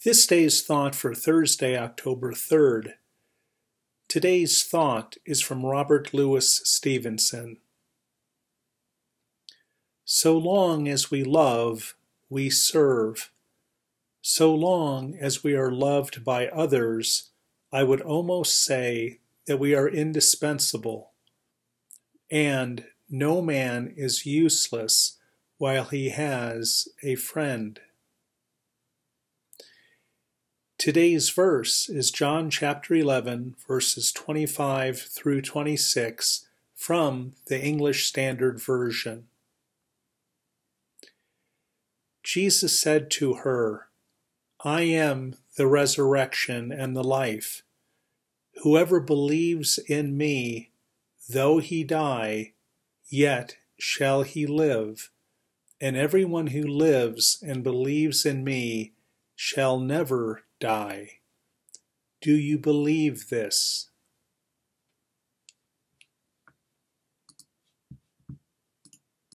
This day's thought for Thursday, October 3rd. Today's thought is from Robert Louis Stevenson. So long as we love, we serve. So long as we are loved by others, I would almost say that we are indispensable. And no man is useless while he has a friend. Today's verse is John chapter 11, verses 25 through 26 from the English Standard Version. Jesus said to her, I am the resurrection and the life. Whoever believes in me, though he die, yet shall he live. And everyone who lives and believes in me shall never die. Do you believe this?